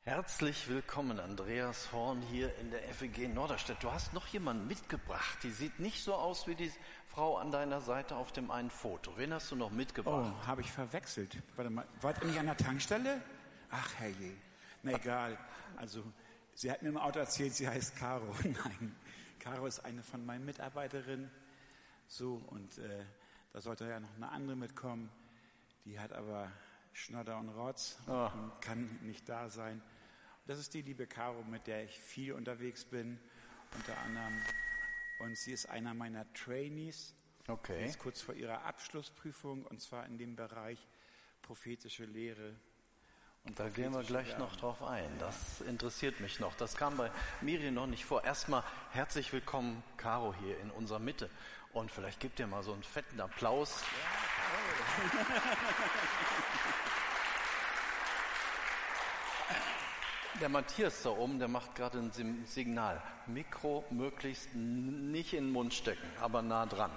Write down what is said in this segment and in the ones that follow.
Herzlich willkommen, Andreas Horn, hier in der FEG Norderstedt. Du hast noch jemanden mitgebracht, die sieht nicht so aus wie die Frau an deiner Seite auf dem einen Foto. Wen hast du noch mitgebracht? Oh, habe ich verwechselt. Warte mal, wart ihr nicht an der Tankstelle? Ach, herrje. Na egal. Also, sie hat mir im Auto erzählt, sie heißt Caro. Nein, Caro ist eine von meinen Mitarbeiterinnen. So, und da sollte ja noch eine andere mitkommen. Die hat aber Schnodder und Rotz und kann nicht da sein. Das ist die liebe Caro, mit der ich viel unterwegs bin, unter anderem. Und sie ist einer meiner Trainees. Okay. Sie ist kurz vor ihrer Abschlussprüfung, und zwar in dem Bereich prophetische Lehre. Und da gehen wir gleich noch drauf ein. Das interessiert mich noch. Das kam bei Miri noch nicht vor. Erstmal herzlich willkommen, Caro, hier in unserer Mitte. Und vielleicht gebt ihr mal so einen fetten Applaus. Der Matthias da oben, der macht gerade ein Signal. Mikro möglichst nicht in den Mund stecken, aber nah dran.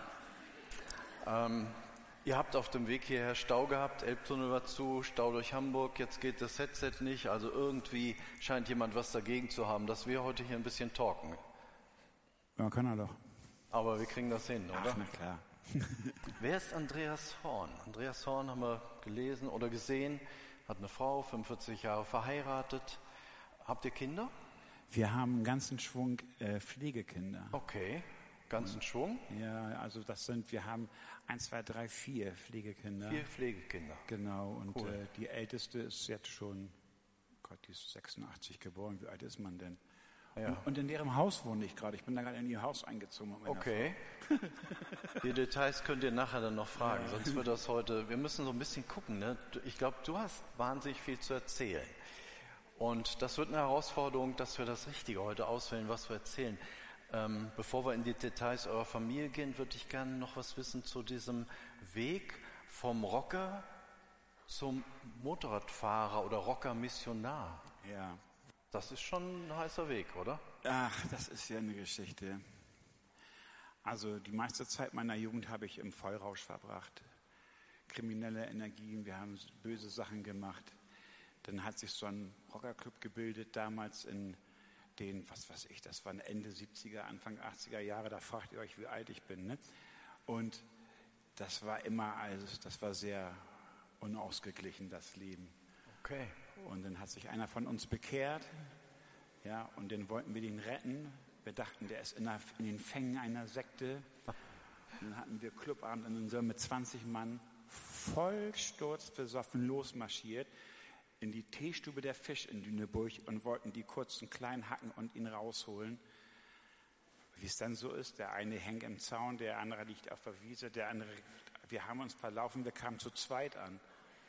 Ihr habt auf dem Weg hierher Stau gehabt, Elbtunnel war zu, Stau durch Hamburg, jetzt geht das Headset nicht. Also irgendwie scheint jemand was dagegen zu haben, dass wir heute hier ein bisschen talken. Ja, kann er doch. Aber wir kriegen das hin, oder? Ach, na klar. Wer ist Andreas Horn? Andreas Horn haben wir gelesen oder gesehen, hat eine Frau, 45 Jahre verheiratet. Habt ihr Kinder? Wir haben einen ganzen Schwung Pflegekinder. Okay, ganzen Schwung? Ja, also wir haben 1, 2, 3, 4 Pflegekinder. 4 Pflegekinder. Genau, und cool. Die älteste ist jetzt schon, Gott, die ist 86 geboren. Wie alt ist man denn? Ja. Und in deren Haus wohne ich gerade. Ich bin da gerade in ihr Haus eingezogen. Mit meiner Okay. Frau. Die Details könnt ihr nachher dann noch fragen, sonst wird das heute, wir müssen so ein bisschen gucken, ne? Ich glaube, du hast wahnsinnig viel zu erzählen. Und das wird eine Herausforderung, dass wir das Richtige heute auswählen, was wir erzählen. Bevor wir in die Details eurer Familie gehen, würde ich gerne noch was wissen zu diesem Weg vom Rocker zum Motorradfahrer oder Rocker-Missionar. Ja. Das ist schon ein heißer Weg, oder? Ach, das ist ja eine Geschichte. Also die meiste Zeit meiner Jugend habe ich im Vollrausch verbracht. Kriminelle Energien, wir haben böse Sachen gemacht. Dann hat sich so ein Rockerclub gebildet, damals in den, was weiß ich, das waren Ende 70er, Anfang 80er Jahre, da fragt ihr euch, wie alt ich bin, ne? Und das war immer, also das war sehr unausgeglichen, das Leben. Okay. Und dann hat sich einer von uns bekehrt, ja, und dann wollten wir den retten. Wir dachten, der ist in den Fängen einer Sekte. Und dann hatten wir Clubabend und dann sind wir mit 20 Mann voll sturzbesoffen losmarschiert in die Teestube der Fisch in Lüneburg und wollten die kurzen klein hacken und ihn rausholen. Wie es dann so ist, der eine hängt im Zaun, der andere liegt auf der Wiese, der andere, wir haben uns verlaufen, wir kamen zu zweit an.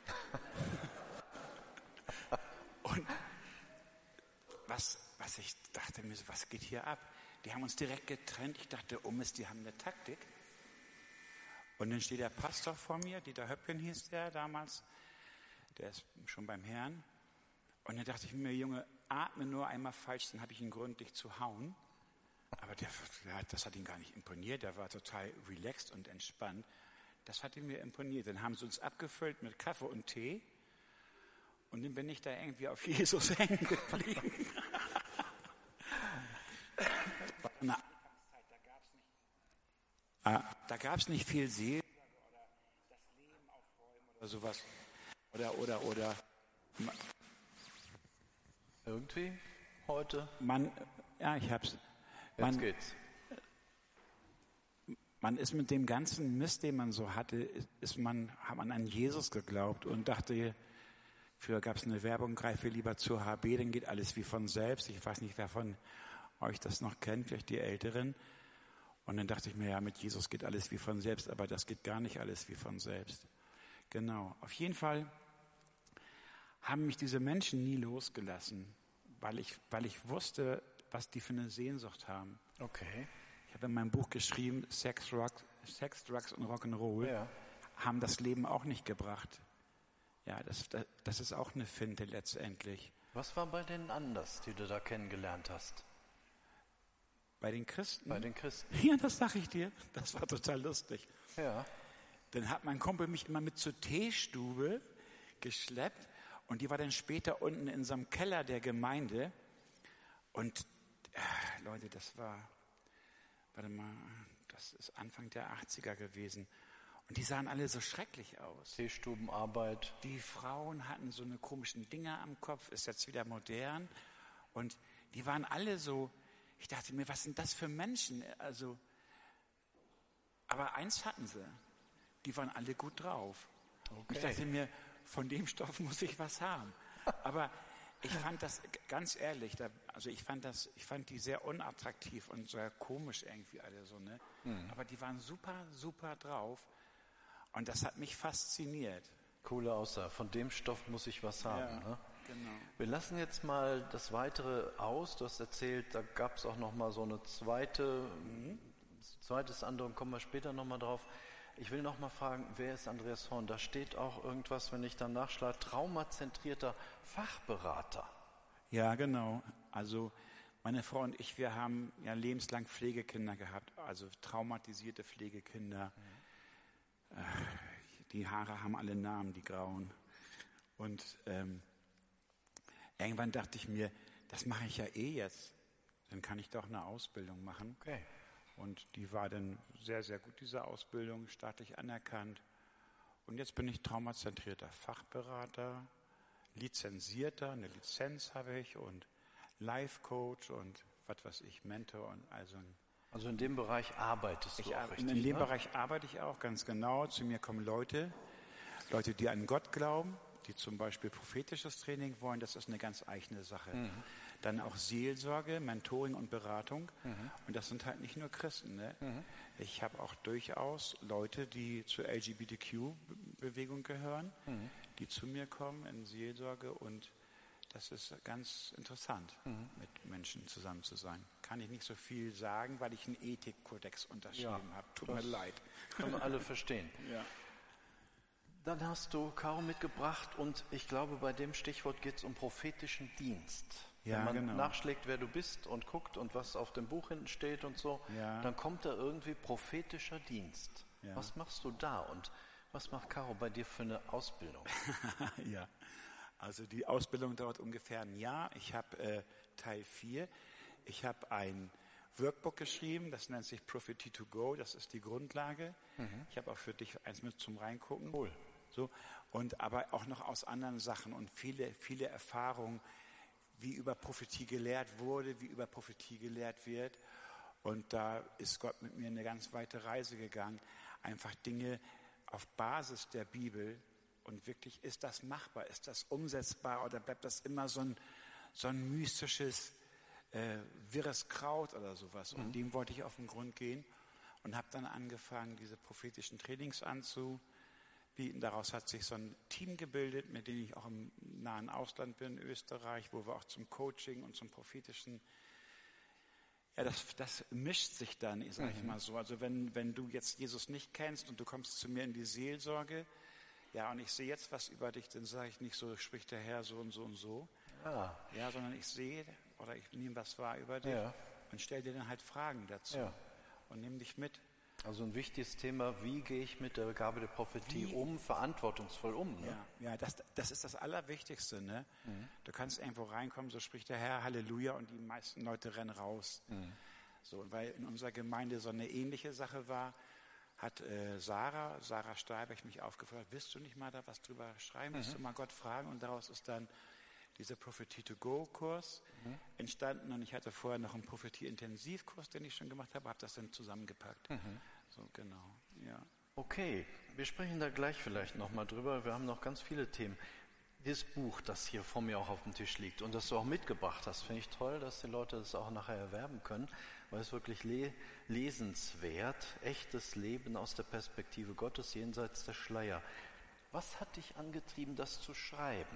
Und was ich dachte mir, was geht hier ab? Die haben uns direkt getrennt. Ich dachte, die haben eine Taktik. Und dann steht der Pastor vor mir, Dieter Höppgen hieß der damals, der ist schon beim Herrn. Und dann dachte ich mir, Junge, atme nur einmal falsch, dann habe ich einen Grund, dich zu hauen. Aber das hat ihn gar nicht imponiert, der war total relaxed und entspannt. Das hat ihn mir imponiert. Dann haben sie uns abgefüllt mit Kaffee und Tee. Und dann bin ich da irgendwie auf Jesus hängen geblieben. Da gab es nicht viel Seelsorge oder das Leben aufräumen oder sowas. Oder. Irgendwie heute? Ich hab's. Jetzt geht's. Man ist mit dem ganzen Mist, den man so hatte, hat man an Jesus geglaubt und dachte, früher gab es eine Werbung, greife lieber zur HB, dann geht alles wie von selbst. Ich weiß nicht, wer von euch das noch kennt, vielleicht die Älteren. Und dann dachte ich mir, ja, mit Jesus geht alles wie von selbst, aber das geht gar nicht alles wie von selbst. Genau. Auf jeden Fall haben mich diese Menschen nie losgelassen, weil ich wusste, was die für eine Sehnsucht haben. Okay. Ich habe in meinem Buch geschrieben, Sex, Drugs und Rock'n'Roll haben das Leben auch nicht gebracht. Ja, das ist auch eine Finte letztendlich. Was war bei denen anders, die du da kennengelernt hast? Bei den Christen? Bei den Christen. Ja, das sag ich dir. Das war total lustig. Ja. Dann hat mein Kumpel mich immer mit zur Teestube geschleppt Und die war dann später unten in so einem Keller der Gemeinde. Und Leute, das ist Anfang der 80er gewesen. Und die sahen alle so schrecklich aus. Teestubenarbeit. Die Frauen hatten so eine komischen Dinger am Kopf, ist jetzt wieder modern. Und die waren alle so, ich dachte mir, was sind das für Menschen? Also, aber eins hatten sie, die waren alle gut drauf. Okay. Ich dachte mir, von dem Stoff muss ich was haben. Aber ich fand das, ganz ehrlich, ich fand die sehr unattraktiv und sehr komisch irgendwie alle so, ne? Aber die waren super, super drauf. Und das hat mich fasziniert. Coole Aussage. Von dem Stoff muss ich was haben. Ja, Ne? genau. Wir lassen jetzt mal das Weitere aus. Du hast erzählt, da gab es auch noch mal so eine zweites Andrang, kommen wir später noch mal drauf. Ich will noch mal fragen, wer ist Andreas Horn? Da steht auch irgendwas, wenn ich dann nachschlage, traumazentrierter Fachberater. Ja, genau. Also meine Frau und ich, wir haben ja lebenslang Pflegekinder gehabt, also traumatisierte Pflegekinder. Die Haare haben alle Namen, die grauen. Und irgendwann dachte ich mir, das mache ich ja jetzt. Dann kann ich doch eine Ausbildung machen. Okay. Und die war dann sehr, sehr gut, diese Ausbildung, staatlich anerkannt. Und jetzt bin ich traumazentrierter Fachberater, lizenzierter, eine Lizenz habe ich und Life-Coach und was weiß ich, Mentor und Also in dem Bereich arbeitest du auch richtig, in dem ne? Bereich arbeite ich auch ganz genau. Zu mir kommen Leute, die an Gott glauben, die zum Beispiel prophetisches Training wollen. Das ist eine ganz eigene Sache. Dann auch Seelsorge, Mentoring und Beratung. Und das sind halt nicht nur Christen. Ne? Ich habe auch durchaus Leute, die zur LGBTQ-Bewegung gehören, die zu mir kommen in Seelsorge. Und das ist ganz interessant, mit Menschen zusammen zu sein. Kann ich nicht so viel sagen, weil ich einen Ethikkodex unterschrieben habe. Tut mir leid. Können wir alle verstehen. Ja. Dann hast du Caro mitgebracht und ich glaube, bei dem Stichwort geht es um prophetischen Dienst. Ja, wenn man genau. nachschlägt, wer du bist und guckt und was auf dem Buch hinten steht und so, dann kommt da irgendwie prophetischer Dienst. Ja. Was machst du da und was macht Caro bei dir für eine Ausbildung? Ja, also die Ausbildung dauert ungefähr ein Jahr. Ich habe Teil 4. Ich habe ein Workbook geschrieben, das nennt sich Prophecy to Go, das ist die Grundlage. Ich habe auch für dich eins mit zum Reingucken. Cool. So, und aber auch noch aus anderen Sachen und viele, viele Erfahrungen, wie über Prophetie gelehrt wurde, wie über Prophetie gelehrt wird. Und da ist Gott mit mir eine ganz weite Reise gegangen. Einfach Dinge auf Basis der Bibel. Und wirklich, ist das machbar? Ist das umsetzbar? Oder bleibt das immer so ein mystisches, wirres Kraut oder sowas? Und dem wollte ich auf den Grund gehen. Und habe dann angefangen, diese prophetischen Trainings anzubieten. Daraus hat sich so ein Team gebildet, mit dem ich auch im nahen Ausland bin, Österreich, wo wir auch zum Coaching und zum prophetischen, ja, das mischt sich dann, sage ich mal so. Also wenn du jetzt Jesus nicht kennst und du kommst zu mir in die Seelsorge, ja, und ich sehe jetzt was über dich, dann sage ich nicht so, spricht der Herr so und so und so. Ah. Ja, sondern ich sehe oder ich nehme was wahr über dich und stelle dir dann halt Fragen dazu und nehme dich mit. Also ein wichtiges Thema, wie gehe ich mit der Gabe der Prophetie verantwortungsvoll um? Ne? Ja, das ist das Allerwichtigste. Ne? Du kannst irgendwo reinkommen, so spricht der Herr, Halleluja, und die meisten Leute rennen raus. So, weil in unserer Gemeinde so eine ähnliche Sache war, hat Sarah Steiberg mich aufgefordert, willst du nicht mal da was drüber schreiben, willst du mal Gott fragen? Und daraus ist dann dieser Prophecy-to-Go-Kurs entstanden. Und ich hatte vorher noch einen Prophetie-Intensivkurs, den ich schon gemacht habe das dann zusammengepackt. So, genau, ja. Okay, wir sprechen da gleich vielleicht nochmal drüber. Wir haben noch ganz viele Themen. Dieses Buch, das hier vor mir auch auf dem Tisch liegt und das du auch mitgebracht hast, finde ich toll, dass die Leute das auch nachher erwerben können, weil es wirklich lesenswert, echtes Leben aus der Perspektive Gottes jenseits der Schleier. Was hat dich angetrieben, das zu schreiben?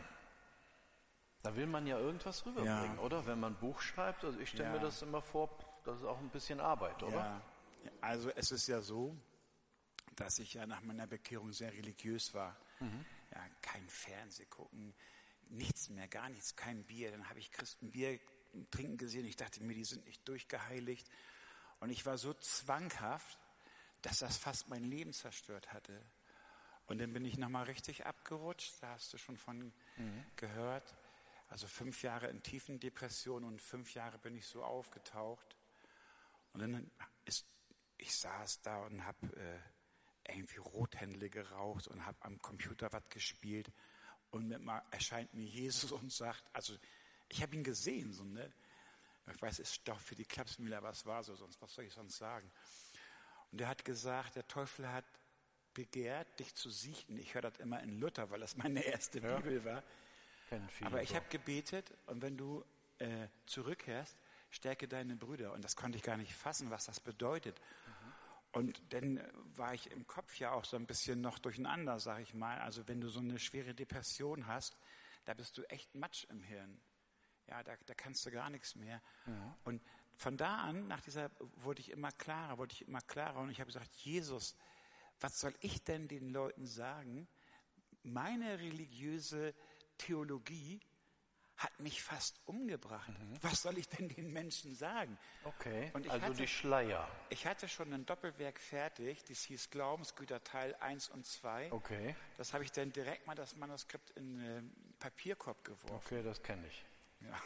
Da will man ja irgendwas rüberbringen, oder? Wenn man ein Buch schreibt, also ich stelle mir das immer vor, das ist auch ein bisschen Arbeit, oder? Ja, also es ist ja so, dass ich ja nach meiner Bekehrung sehr religiös war. Ja, kein Fernsehen gucken, nichts mehr, gar nichts, kein Bier. Dann habe ich Christen Bier trinken gesehen. Ich dachte mir, die sind nicht durchgeheiligt. Und ich war so zwanghaft, dass das fast mein Leben zerstört hatte. Und dann bin ich nochmal richtig abgerutscht, da hast du schon von gehört. Also 5 Jahre in tiefen Depressionen und 5 Jahre bin ich so aufgetaucht. Und dann ich saß da und habe irgendwie Rothändle geraucht und habe am Computer was gespielt. Und mit mal erscheint mir Jesus und sagt, also ich habe ihn gesehen, so, ne? Ich weiß, es ist doch für die Klapsmühle, aber es war so, sonst was soll ich sonst sagen? Und er hat gesagt, der Teufel hat begehrt, dich zu siechen. Ich höre das immer in Luther, weil das meine erste Bibel war. Aber ich habe gebetet und wenn du zurückkehrst, stärke deine Brüder. Und das konnte ich gar nicht fassen, was das bedeutet. Und dann war ich im Kopf ja auch so ein bisschen noch durcheinander, sag ich mal. Also wenn du so eine schwere Depression hast, da bist du echt Matsch im Hirn. Ja, da kannst du gar nichts mehr. Ja. Und von da an, nach dieser, wurde ich immer klarer. Und ich habe gesagt, Jesus, was soll ich denn den Leuten sagen? Meine religiöse Theologie hat mich fast umgebracht. Was soll ich denn den Menschen sagen? Okay, und die Schleier. Ich hatte schon ein Doppelwerk fertig, das hieß Glaubensgüter Teil 1 und 2. Okay. Das habe ich dann direkt mal das Manuskript in den Papierkorb geworfen. Okay, das kenne ich. Ja.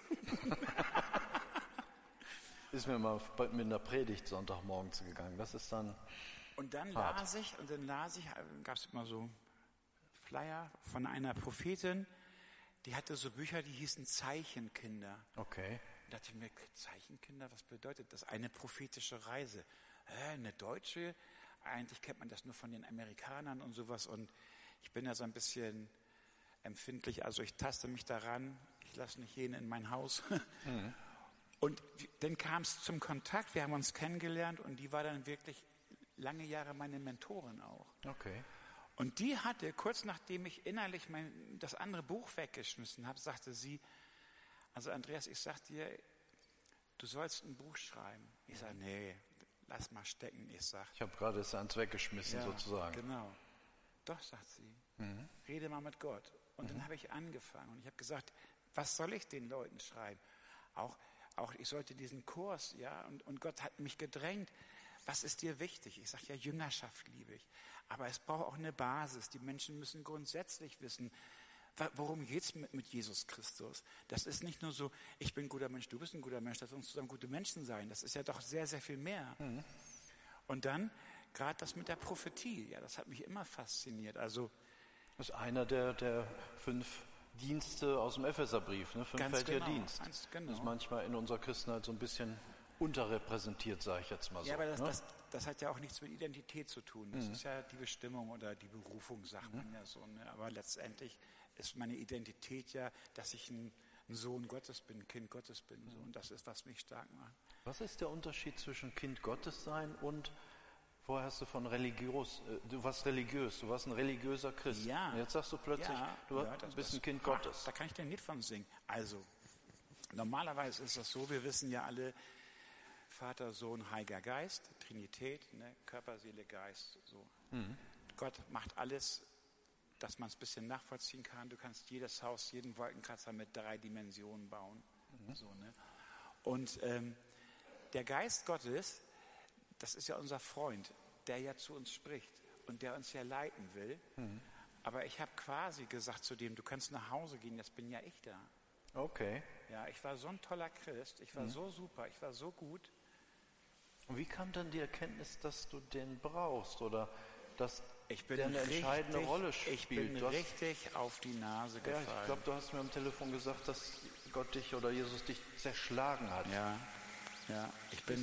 Ist mir mal mit einer Predigt Sonntagmorgens gegangen. Das ist dann Und dann hart. las ich, gab es immer so Flyer von einer Prophetin, die hatte so Bücher, die hießen Zeichenkinder. Okay. Da dachte ich mir, Zeichenkinder, was bedeutet das? Eine prophetische Reise. Eine deutsche? Eigentlich kennt man das nur von den Amerikanern und sowas. Und ich bin ja so ein bisschen empfindlich, also ich taste mich daran. Ich lasse nicht jeden in mein Haus. Und dann kam es zum Kontakt, wir haben uns kennengelernt und die war dann wirklich lange Jahre meine Mentorin auch. Okay. Und die hatte, kurz nachdem ich innerlich das andere Buch weggeschmissen habe, sagte sie, also Andreas, ich sag dir, du sollst ein Buch schreiben. Ich sage, nee, lass mal stecken. Ich habe gerade eins weggeschmissen sozusagen. Genau. Doch, sagt sie, rede mal mit Gott. Und dann habe ich angefangen und ich habe gesagt, was soll ich den Leuten schreiben? Auch ich sollte diesen Kurs, ja, und Gott hat mich gedrängt. Was ist dir wichtig? Ich sage, ja, Jüngerschaft liebe ich. Aber es braucht auch eine Basis. Die Menschen müssen grundsätzlich wissen, worum geht's mit Jesus Christus? Das ist nicht nur so, ich bin ein guter Mensch, du bist ein guter Mensch, lass uns zusammen gute Menschen sein. Das ist ja doch sehr, sehr viel mehr. Und dann, gerade das mit der Prophetie, ja, das hat mich immer fasziniert. Also, das ist einer der 5 Dienste aus dem Epheserbrief, ne? 5-fältiger Dienst. Genau. Das ist manchmal in unserer Christenheit so ein bisschen unterrepräsentiert, sage ich jetzt mal so. Ja, aber das hat ja auch nichts mit Identität zu tun. Das ist ja die Bestimmung oder die Berufung, sagt man ja so. Ne? Aber letztendlich ist meine Identität ja, dass ich ein Sohn Gottes bin, Kind Gottes bin. So. Und das ist, was mich stark macht. Was ist der Unterschied zwischen Kind Gottes sein und, vorher hast du von religiös, du warst religiös, du warst ein religiöser Christ. Ja. Und jetzt sagst du plötzlich, du bist ein Kind Gottes. Da kann ich dir ein Lied von singen. Also, normalerweise ist das so, wir wissen ja alle, Vater, Sohn, Heiliger Geist, Trinität, ne? Körper, Seele, Geist. So. Gott macht alles, dass man es ein bisschen nachvollziehen kann. Du kannst jedes Haus, jeden Wolkenkratzer mit 3 Dimensionen bauen. So, ne? Und der Geist Gottes, das ist ja unser Freund, der ja zu uns spricht und der uns ja leiten will. Aber ich habe quasi gesagt zu dem, du kannst nach Hause gehen, jetzt bin ja ich da. Okay. Ja, ich war so ein toller Christ, ich war so super, ich war so gut. Und wie kam dann die Erkenntnis, dass du den brauchst oder dass der eine entscheidende Rolle spielt? Ich bin richtig auf die Nase gefallen. Ja, ich glaube, du hast mir am Telefon gesagt, dass Gott dich oder Jesus dich zerschlagen hat. Ja. Ich bin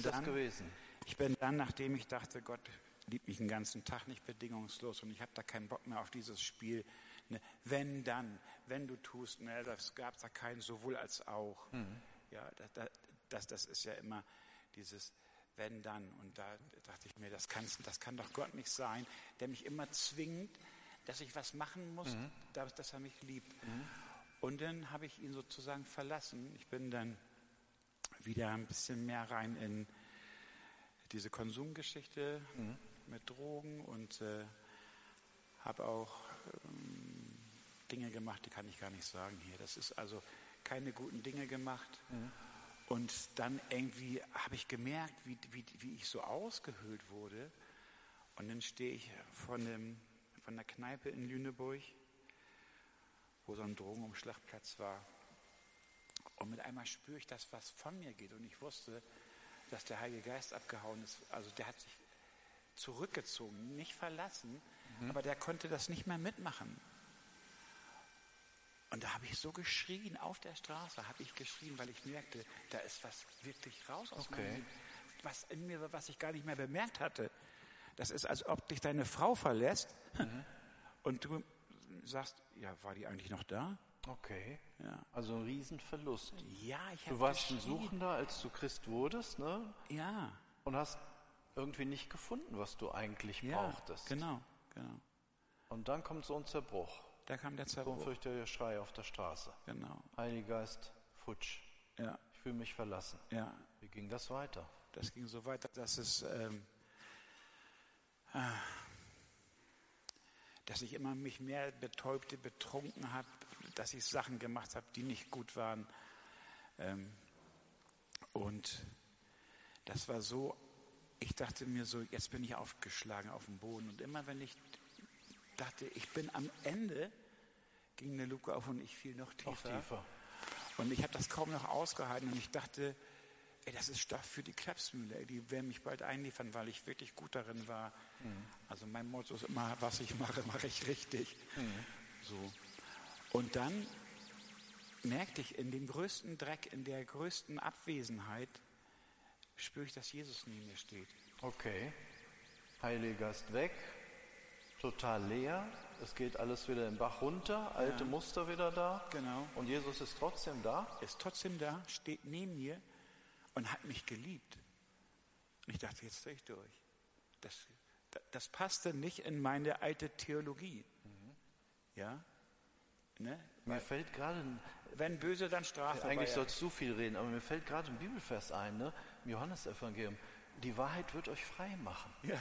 dann, nachdem ich dachte, Gott liebt mich den ganzen Tag nicht bedingungslos und ich habe da keinen Bock mehr auf dieses Spiel. Ne, wenn du tust, ne, das gab da kein sowohl als auch. Ja, das ist ja immer dieses wenn dann. Und da dachte ich mir, das kann doch Gott nicht sein, der mich immer zwingt, dass ich was machen muss, dass er mich liebt. Und dann habe ich ihn sozusagen verlassen. Ich bin dann wieder ein bisschen mehr rein in diese Konsumgeschichte mit Drogen und habe auch Dinge gemacht, die kann ich gar nicht sagen hier. Das ist also keine guten Dinge gemacht. Und dann irgendwie habe ich gemerkt, wie ich so ausgehöhlt wurde. Und dann stehe ich vor einem von der Kneipe in Lüneburg, wo so ein Drogenumschlagplatz war. Und mit einmal spüre ich das, was von mir geht. Und ich wusste, dass der Heilige Geist abgehauen ist. Also der hat sich zurückgezogen, nicht verlassen, aber der konnte das nicht mehr mitmachen. Und da habe ich so geschrien, auf der Straße habe ich geschrien, weil ich merkte, da ist was wirklich raus aus meinem Leben. Was in mir, was ich gar nicht mehr bemerkt hatte. Das ist, als ob dich deine Frau verlässt und du sagst, ja, war die eigentlich noch da? Okay. Ja. Also ein Riesenverlust. Ja, ich habe Du warst ein geschrien. Suchender, als du Christ wurdest, ne? Ja, Und hast irgendwie nicht gefunden, was du eigentlich brauchtest. genau. Und dann kommt so ein Zerbruch. Da kam der So ein Zerbruch. fürchterlicher Schrei auf der Straße. Genau. Heiliger Geist, futsch. Ja, Ich fühle mich verlassen. ja. Wie ging das weiter? Das ging so weiter, dass ich immer mich mehr betäubte, betrunken habe, dass ich Sachen gemacht habe, die nicht gut waren. Und das war so, ich dachte mir so, jetzt bin ich aufgeschlagen auf dem Boden. Und immer wenn ich dachte, ich bin am Ende, ging eine Luke auf und ich fiel noch tiefer. Und ich habe das kaum noch ausgehalten und ich dachte, ey, das ist Stoff für die Klapsmühle. Ey, die werden mich bald einliefern, weil ich wirklich gut darin war. Also mein Motto ist immer, was ich mache, mache ich richtig. So. Und dann merkte ich, in dem größten Dreck, in der größten Abwesenheit, spüre ich, dass Jesus neben mir steht. Okay. Heiliger Geist weg. Total leer. Es geht alles wieder im Bach runter. Alte Muster wieder da. Genau. Und Jesus ist trotzdem da. Ist trotzdem da, steht neben mir und hat mich geliebt. Und ich dachte, jetzt drehe ich durch. Das passte nicht in meine alte Theologie. Ja? Ne? Mir fällt gerade, Wenn böse, dann Strafe. eigentlich sollst du viel reden, aber mir fällt gerade ein Bibelvers ein, ne? Im Johannesevangelium. Die Wahrheit wird euch frei machen. Ja.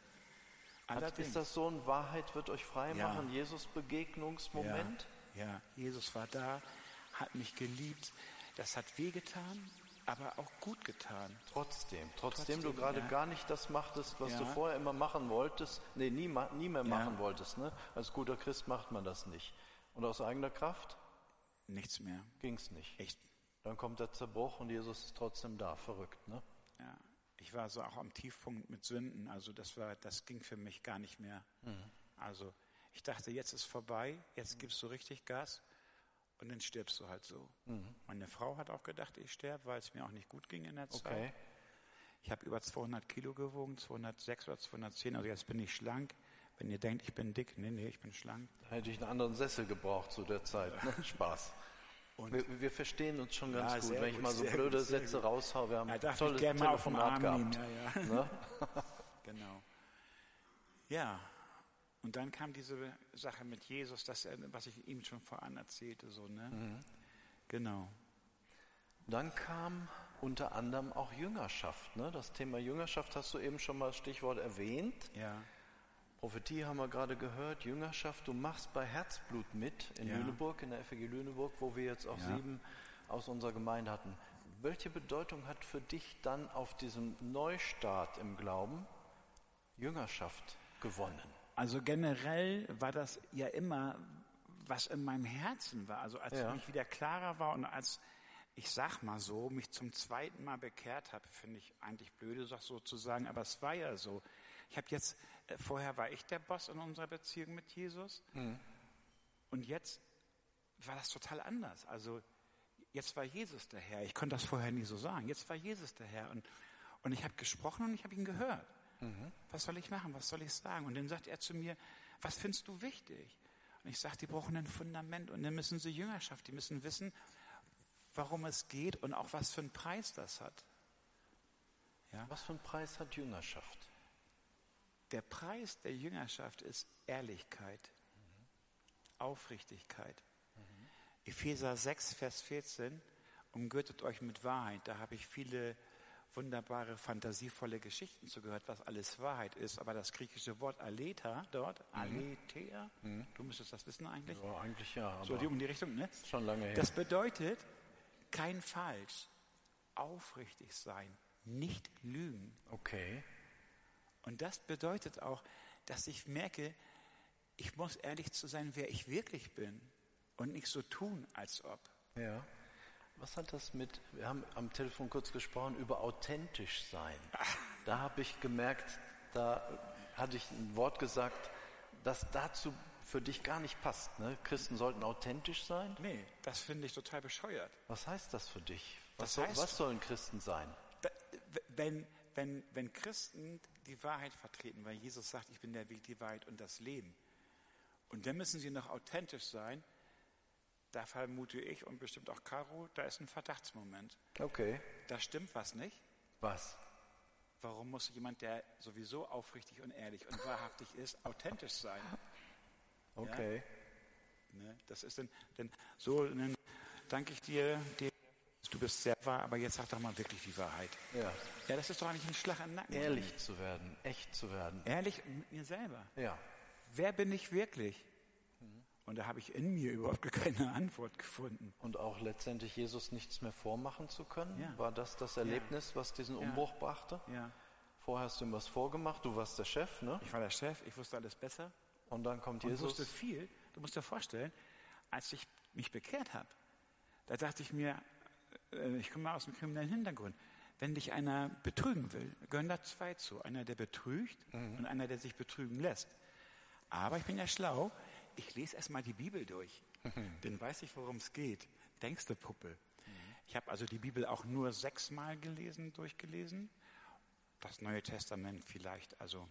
Ist das so ein Wahrheit wird euch frei Ja. machen, Jesus-Begegnungsmoment? Ja, Jesus war da, hat mich geliebt. Das hat wehgetan, aber auch gut getan. Trotzdem du gerade gar nicht das machtest, was du vorher immer machen wolltest, nie mehr machen wolltest. Ne? Als guter Christ macht man das nicht. Und aus eigener Kraft Nichts mehr. ging's nicht. Echt. Dann kommt der Zerbruch und Jesus ist trotzdem da. Verrückt, ne? Ja. Ich war so auch am Tiefpunkt mit Sünden. Also das ging für mich gar nicht mehr. Also ich dachte, jetzt ist vorbei, jetzt gibst du richtig Gas und dann stirbst du halt so. Meine Frau hat auch gedacht, ich sterbe, weil es mir auch nicht gut ging in der Zeit. Okay. Ich habe über 200 Kilo gewogen, 206 oder 210, also jetzt bin ich schlank. Wenn ihr denkt, ich bin dick, nee, ich bin schlank. Da hätte ich einen anderen Sessel gebraucht zu der Zeit. Ne? Spaß. Und Wir verstehen uns schon ganz gut. sehr Wenn ich gut, mal so sehr blöde gut, sehr Sätze gut. raushau, wir haben ein darf ich tolles gerne mal auf den Telefonat Arm gehabt. nehmen. Ja. Ne? Genau. Ja, und dann kam diese Sache mit Jesus, was ich ihm schon voran erzählte. So, ne? Genau. Dann kam unter anderem auch Jüngerschaft. Ne? Das Thema Jüngerschaft hast du eben schon mal Stichwort erwähnt. Ja, Prophetie haben wir gerade gehört, Jüngerschaft. Du machst bei Herzblut mit in Ja. Lüneburg, in der FEG Lüneburg, wo wir jetzt auch 7 aus unserer Gemeinde hatten. Welche Bedeutung hat für dich dann auf diesem Neustart im Glauben Jüngerschaft gewonnen? also generell war das ja immer, was in meinem Herzen war. Also als Ja. mich wieder klarer war und als, ich sag mal so, mich zum zweiten Mal bekehrt habe, finde ich eigentlich blöde, so zu sagen, aber es war ja so. Ich habe jetzt, vorher war ich der Boss in unserer Beziehung mit Jesus und jetzt war das total anders. Also jetzt war Jesus der Herr. Ich konnte das vorher nie so sagen. Jetzt war Jesus der Herr und ich habe gesprochen und ich habe ihn gehört. Was soll ich machen? Was soll ich sagen? Und dann sagt er zu mir, was findest du wichtig? Und ich sage, die brauchen ein Fundament und dann müssen sie Jüngerschaft, die müssen wissen, warum es geht und auch was für einen Preis das hat. Ja? Was für einen Preis hat Jüngerschaft? Der Preis der Jüngerschaft ist Ehrlichkeit, Aufrichtigkeit. Epheser 6, Vers 14, umgürtet euch mit Wahrheit. Da habe ich viele wunderbare, fantasievolle Geschichten zu gehört, was alles Wahrheit ist. Aber das griechische Wort Aleta dort, Aletheia, du müsstest das wissen eigentlich. Ja, eigentlich ja, aber So um die Richtung, ne? schon lange her. Das bedeutet, kein Falsch, aufrichtig sein, nicht lügen. Okay. Und das bedeutet auch, dass ich merke, ich muss ehrlich zu sein, wer ich wirklich bin und nicht so tun, als ob. Ja. Was hat das mit, wir haben am Telefon kurz gesprochen über authentisch sein. Da habe ich gemerkt, da hatte ich ein Wort gesagt, das dazu für dich gar nicht passt. Ne? Christen sollten authentisch sein. Nee, das finde ich total bescheuert. Was heißt das für dich? Das heißt- Was sollen Christen sein? Wenn Christen die Wahrheit vertreten, weil Jesus sagt, ich bin der Weg, die Wahrheit und das Leben, und dann müssen sie noch authentisch sein, da vermute ich und bestimmt auch Caro, da ist ein Verdachtsmoment. Okay. Da stimmt was nicht. Was? Warum muss jemand, der sowieso aufrichtig und ehrlich und wahrhaftig ist, authentisch sein? Okay. Ne? Das ist denn so, dann danke ich dir, du bist sehr wahr, aber jetzt sag doch mal wirklich die Wahrheit. Ja. Ja, das ist doch eigentlich ein Schlag im Nacken. Ehrlich zu werden, echt zu werden. Ehrlich mit mir selber. Ja. Wer bin ich wirklich? Und da habe ich in mir überhaupt keine Antwort gefunden. Und auch letztendlich Jesus nichts mehr vormachen zu können? Ja. War das Erlebnis, was diesen Umbruch brachte? Ja. Vorher hast du ihm was vorgemacht, du warst der Chef, ne? Ich war der Chef, ich wusste alles besser. Und dann kommt Und Jesus. wusste viel. Du musst dir vorstellen, als ich mich bekehrt habe, da dachte ich mir, ich komme aus dem kriminellen Hintergrund. Wenn dich einer betrügen will, gehören da zwei zu. Einer, der betrügt und einer, der sich betrügen lässt. Aber ich bin ja schlau. Ich lese erstmal die Bibel durch. Dann weiß ich, worum es geht. Denkst du, Puppe? Ich habe also die Bibel auch nur 6-mal durchgelesen. Das Neue Testament vielleicht, also.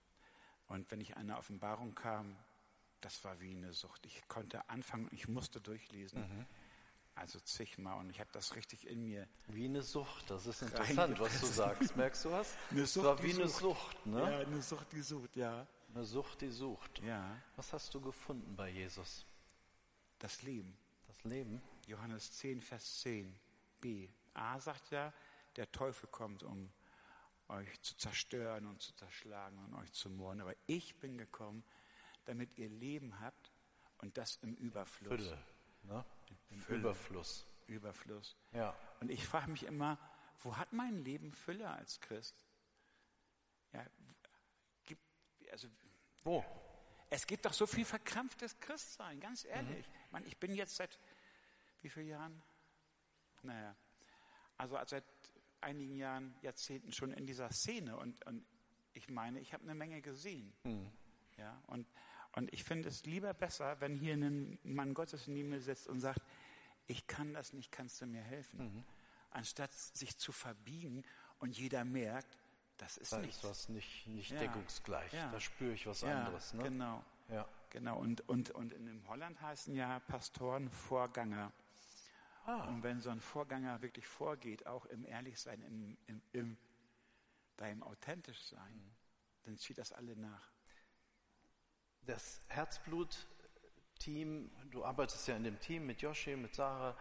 Und wenn ich eine Offenbarung kam, das war wie eine Sucht. Ich konnte anfangen und ich musste durchlesen. Also zigmal. Und ich habe das richtig in mir. Wie eine Sucht, das ist interessant, was du sagst. Merkst du was? Eine Es Sucht, war die wie eine sucht. Sucht, ne? Ja, eine Sucht, die sucht, ja. Eine Sucht, die sucht. Ja, Was hast du gefunden bei Jesus? das Leben. Das Leben? Johannes 10, Vers 10 b. A sagt ja, der Teufel kommt, um euch zu zerstören und zu zerschlagen und euch zu morden. Aber ich bin gekommen, damit ihr Leben habt und das im Überfluss. Fülle, ne? Im Fülle. Überfluss. Überfluss. Ja. Und ich frage mich immer, wo hat mein Leben Fülle als Christ? Ja, also Wo? es gibt doch so viel verkrampftes Christsein, ganz ehrlich. Ich meine, ich bin jetzt seit wie vielen Jahren? Naja, also seit einigen Jahren, Jahrzehnten schon in dieser Szene und ich meine, ich habe eine Menge gesehen. Ja, und ich finde es lieber besser, wenn hier ein Mann Gottes neben mir sitzt und sagt, ich kann das nicht, kannst du mir helfen? Anstatt sich zu verbiegen und jeder merkt, das ist Da nichts. ist was nicht Ja. deckungsgleich. Ja. Da spüre ich was Ja, anderes. Ne? genau. Ja. Genau. Und in Holland heißen ja Pastoren Vorganger. Und wenn so ein Vorganger wirklich vorgeht, auch im Ehrlichsein, im Authentischsein, dann zieht das alle nach. Das Herzblut-Team, du arbeitest ja in dem Team mit Joshi, mit Sarah.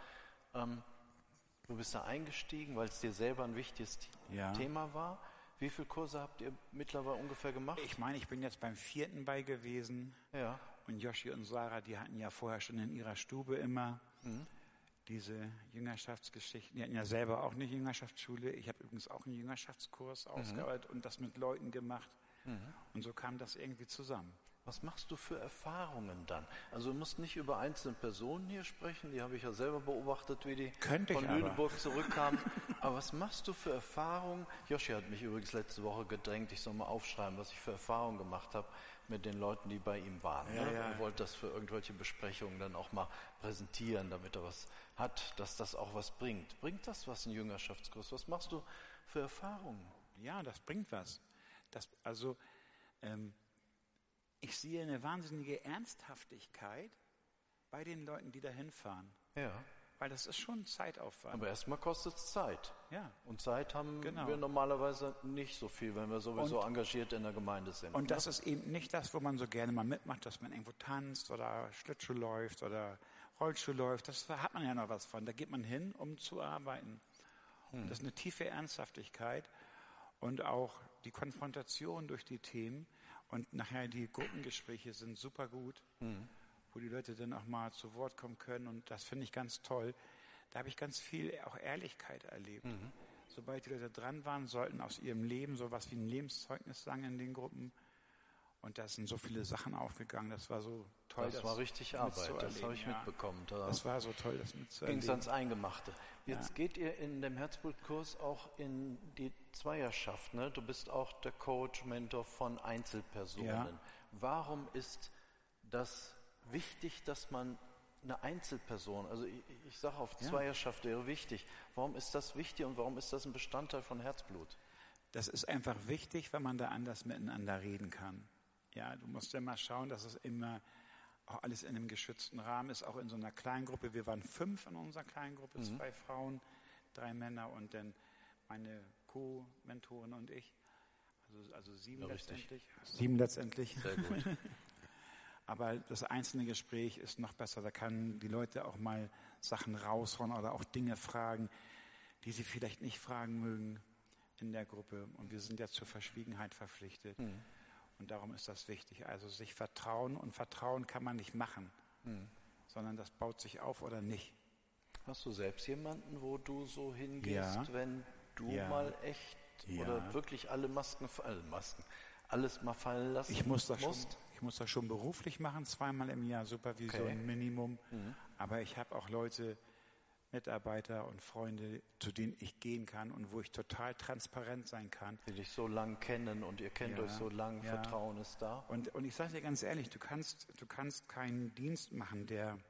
Du bist da eingestiegen, weil es dir selber ein wichtiges Ja. Thema war. Wie viele Kurse habt ihr mittlerweile ungefähr gemacht? Ich meine, ich bin jetzt beim 4. bei gewesen. Ja. Und Joshi und Sarah, die hatten ja vorher schon in ihrer Stube immer diese Jüngerschaftsgeschichten. Die hatten ja selber auch eine Jüngerschaftsschule. Ich habe übrigens auch einen Jüngerschaftskurs ausgearbeitet und das mit Leuten gemacht. Und so kam das irgendwie zusammen. Was machst du für Erfahrungen dann? Also du musst nicht über einzelne Personen hier sprechen, die habe ich ja selber beobachtet, wie die Könnte ich von aber. Lüneburg zurückkamen. Aber was machst du für Erfahrungen? Joshi hat mich übrigens letzte Woche gedrängt, ich soll mal aufschreiben, was ich für Erfahrungen gemacht habe mit den Leuten, die bei ihm waren. Ja, ne? ja. Er wollte das für irgendwelche Besprechungen dann auch mal präsentieren, damit er was hat, dass das auch was bringt. Bringt das was, ein Jüngerschaftskurs? Was machst du für Erfahrungen? Ja, das bringt was. Ich sehe eine wahnsinnige Ernsthaftigkeit bei den Leuten, die da hinfahren. Ja. Weil das ist schon Zeitaufwand. Aber erstmal kostet es Zeit. Ja. Und Zeit haben Genau. wir normalerweise nicht so viel, wenn wir sowieso engagiert in der Gemeinde sind. Und das ist eben nicht das, wo man so gerne mal mitmacht, dass man irgendwo tanzt oder Schlittschuh läuft oder Rollschuh läuft. Das hat man ja noch was von. Da geht man hin, um zu arbeiten. Und das ist eine tiefe Ernsthaftigkeit und auch die Konfrontation durch die Themen. Und nachher die Gruppengespräche sind super gut, wo die Leute dann auch mal zu Wort kommen können. Und das finde ich ganz toll. Da habe ich ganz viel auch Ehrlichkeit erlebt. Sobald die Leute dran waren, sollten aus ihrem Leben sowas wie ein Lebenszeugnis sagen in den Gruppen. Und da sind so viele Sachen aufgegangen, das war so toll. Das war richtig Arbeit, das habe ich mitbekommen. Das war so toll, das mitzuerleben. Ging es ans Eingemachte. Jetzt geht ihr in dem Herzblutkurs auch in die Zweierschaft, ne? Du bist auch der Coach, Mentor von Einzelpersonen. Ja. Warum ist das wichtig, dass man eine Einzelperson, also ich sage auf Zweierschaft wäre wichtig. Warum ist das wichtig und warum ist das ein Bestandteil von Herzblut? Das ist einfach wichtig, weil man da anders miteinander reden kann. Ja, du musst ja mal schauen, dass es immer auch alles in einem geschützten Rahmen ist, auch in so einer Kleingruppe. Wir waren 5 in unserer Kleingruppe, 2 Frauen, 3 Männer und dann meine Co-Mentorin und ich. Also 7 letztendlich. 7 letztendlich. Sehr gut. Aber das einzelne Gespräch ist noch besser. Da kann die Leute auch mal Sachen raushauen oder auch Dinge fragen, die sie vielleicht nicht fragen mögen in der Gruppe. Und wir sind ja zur Verschwiegenheit verpflichtet. Und darum ist das wichtig. Also sich vertrauen. Und Vertrauen kann man nicht machen, sondern das baut sich auf oder nicht. Hast du selbst jemanden, wo du so hingehst, wenn du mal echt oder wirklich alles mal fallen lassen Ich muss das schon beruflich machen, 2-mal im Jahr, Supervision, Minimum. Aber ich habe auch Leute, Mitarbeiter und Freunde, zu denen ich gehen kann und wo ich total transparent sein kann. Die dich so lang kennen und ihr kennt euch so lang, Vertrauen ist da. Und ich sage dir ganz ehrlich, du kannst keinen Dienst machen,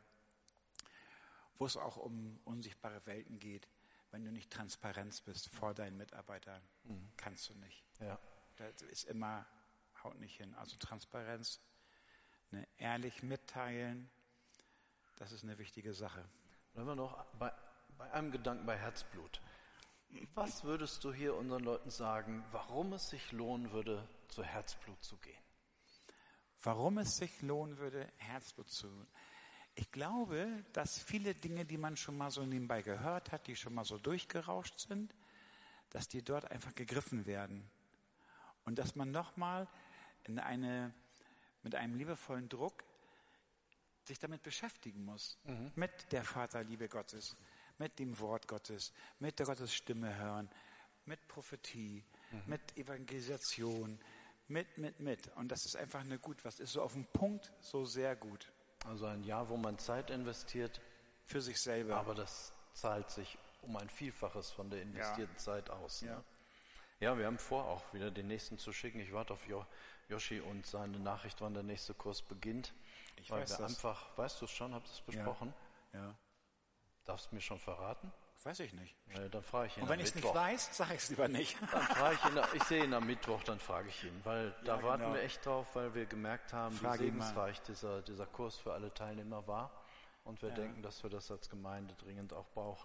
wo es auch um unsichtbare Welten geht, wenn du nicht transparent bist vor deinen Mitarbeitern. Kannst du nicht. Ja. Das ist immer, haut nicht hin. Also Transparenz, ne, ehrlich mitteilen, das ist eine wichtige Sache. Wenn wir noch bei einem Gedanken bei Herzblut. Was würdest du hier unseren Leuten sagen, warum es sich lohnen würde, zu Herzblut zu gehen? Warum es sich lohnen würde, Herzblut zu gehen? Ich glaube, dass viele Dinge, die man schon mal so nebenbei gehört hat, die schon mal so durchgerauscht sind, dass die dort einfach gegriffen werden. Und dass man nochmal mit einem liebevollen Druck sich damit beschäftigen muss. Mit der Vaterliebe Gottes, mit dem Wort Gottes, mit der Gottes Stimme hören, mit Prophetie, mit Evangelisation, mit. Und das ist einfach was ist so auf den Punkt so sehr gut. Also ein Jahr, wo man Zeit investiert. Für sich selber. Aber das zahlt sich um ein Vielfaches von der investierten Zeit aus. Ne? Ja. Ja, wir haben vor, auch wieder den nächsten zu schicken. Ich warte auf Yoshi und seine Nachricht, wann der nächste Kurs beginnt. Ich weiß das. Weißt du es schon, habt ihr es besprochen? Ja. Darfst du mir schon verraten? Weiß ich nicht. Dann frage ich ihn. Und wenn ich es nicht weiß, sage ich es lieber nicht. Dann frage ich ihn, ich sehe ihn am Mittwoch, dann frage ich ihn. Weil da warten wir echt drauf, weil wir gemerkt haben, wie segensreich dieser Kurs für alle Teilnehmer war. Und wir denken, dass wir das als Gemeinde dringend auch brauchen.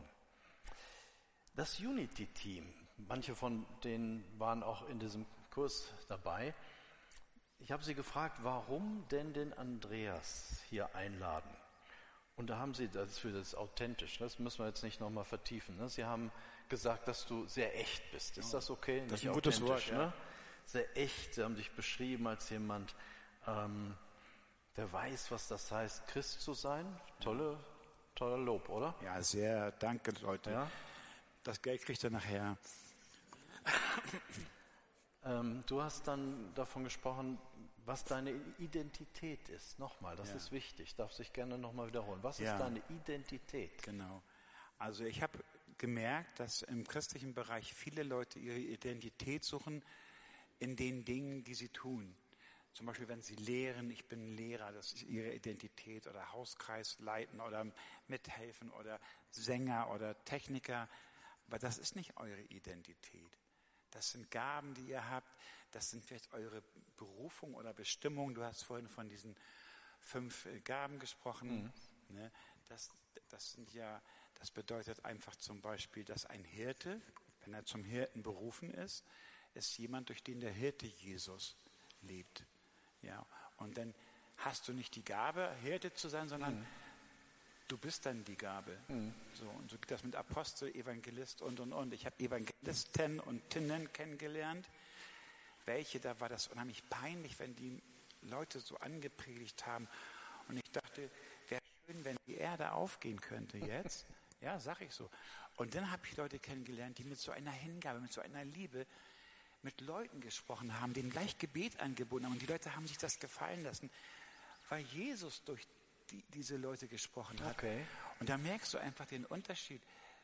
Das Unity-Team, manche von denen waren auch in diesem Kurs dabei. Ich habe sie gefragt, warum denn den Andreas hier einladen? Und da haben sie, das ist authentisch, das müssen wir jetzt nicht nochmal vertiefen. Ne? Sie haben gesagt, dass du sehr echt bist. Ist das okay? Das ist ein gutes Wort, ne? Sehr echt. Sie haben dich beschrieben als jemand, der weiß, was das heißt, Christ zu sein. Toller Lob, oder? Ja, sehr, danke Leute. Ja? Das Geld kriegt er nachher. Du hast dann davon gesprochen, was deine Identität ist. Nochmal, das ist wichtig. Darf sich gerne nochmal wiederholen. Was ist deine Identität? Genau. Also ich habe gemerkt, dass im christlichen Bereich viele Leute ihre Identität suchen in den Dingen, die sie tun. Zum Beispiel, wenn sie lehren, ich bin Lehrer, das ist ihre Identität, oder Hauskreis leiten oder mithelfen oder Sänger oder Techniker. Aber das ist nicht eure Identität. Das sind Gaben, die ihr habt. Das sind vielleicht eure Berufung oder Bestimmung. Du hast vorhin von diesen 5 Gaben gesprochen. Ne? Das bedeutet einfach zum Beispiel, dass ein Hirte, wenn er zum Hirten berufen ist jemand, durch den der Hirte Jesus lebt. Ja. Und dann hast du nicht die Gabe, Hirte zu sein, sondern du bist dann die Gabe. So, und so geht das mit Apostel, Evangelist und. Ich habe Evangelisten und Tinnen kennengelernt. Da war das unheimlich peinlich, wenn die Leute so angepredigt haben. Und ich dachte, wäre schön, wenn die Erde aufgehen könnte jetzt. Ja, sag ich so. Und dann habe ich Leute kennengelernt, die mit so einer Hingabe, mit so einer Liebe mit Leuten gesprochen haben, denen gleich Gebet angeboten haben. Und die Leute haben sich das gefallen lassen, weil Jesus durch diese Leute gesprochen hat. Okay. Und da merkst du einfach den Unterschied,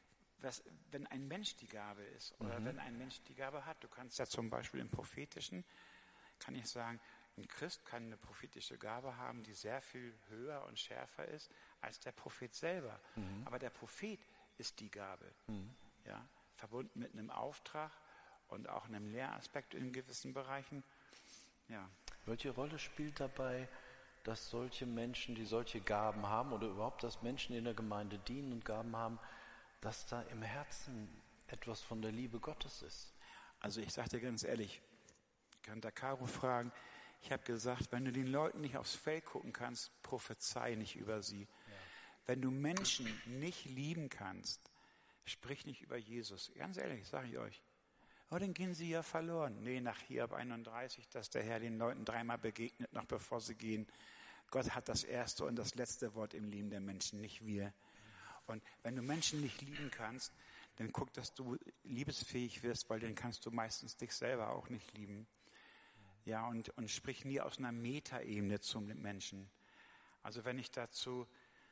wenn ein Mensch die Gabe ist oder wenn ein Mensch die Gabe hat. Du kannst ja zum Beispiel im Prophetischen, kann ich sagen, ein Christ kann eine prophetische Gabe haben, die sehr viel höher und schärfer ist als der Prophet selber. Aber der Prophet ist die Gabe, ja, verbunden mit einem Auftrag und auch einem Lehraspekt in gewissen Bereichen. Ja. Welche Rolle spielt dabei, dass solche Menschen, die solche Gaben haben oder überhaupt, dass Menschen in der Gemeinde dienen und Gaben haben, dass da im Herzen etwas von der Liebe Gottes ist? Also ich sage dir ganz ehrlich, ich kann da Caro fragen, ich habe gesagt, wenn du den Leuten nicht aufs Feld gucken kannst, prophezei nicht über sie. Ja. Wenn du Menschen nicht lieben kannst, sprich nicht über Jesus. Ganz ehrlich, sage ich euch. Oh, dann gehen sie ja verloren. Nee, nach Hiob 31, dass der Herr den Leuten dreimal begegnet, noch bevor sie gehen. Gott hat das erste und das letzte Wort im Leben der Menschen, nicht wir. Und wenn du Menschen nicht lieben kannst, dann guck, dass du liebesfähig wirst, weil dann kannst du meistens dich selber auch nicht lieben. Ja, und sprich nie aus einer Metaebene zum Menschen. Also wenn ich dazu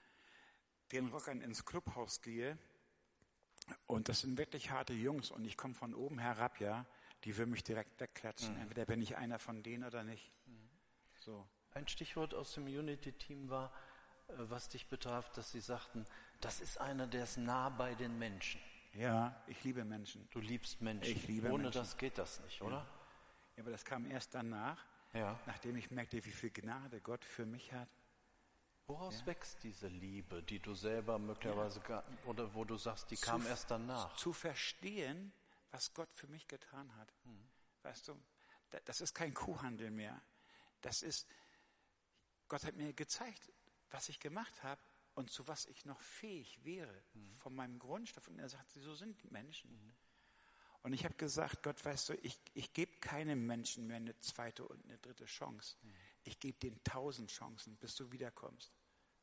den Rockern ins Clubhaus gehe, und das sind wirklich harte Jungs und ich komme von oben herab, ja, die will mich direkt wegklatschen. Entweder bin ich einer von denen oder nicht. So. Ein Stichwort aus dem Unity-Team war, was dich betraf, dass sie sagten, das ist einer, der ist nah bei den Menschen. Ja, ich liebe Menschen. Du liebst Menschen. Ich liebe Ohne Menschen. das geht das nicht, oder? Ja, aber das kam erst danach, nachdem ich merkte, wie viel Gnade Gott für mich hat. Woraus wächst diese Liebe, die du selber möglicherweise, oder wo du sagst, die kam erst danach? Zu verstehen, was Gott für mich getan hat. Weißt du, das ist kein Kuhhandel mehr. Das ist, Gott hat mir gezeigt, was ich gemacht habe und zu was ich noch fähig wäre von meinem Grundstoff. Und er sagt, so sind die Menschen. Und ich habe gesagt, Gott, weißt du, ich gebe keinem Menschen mehr eine zweite und eine dritte Chance. Ich gebe denen 1000 Chancen, bis du wiederkommst.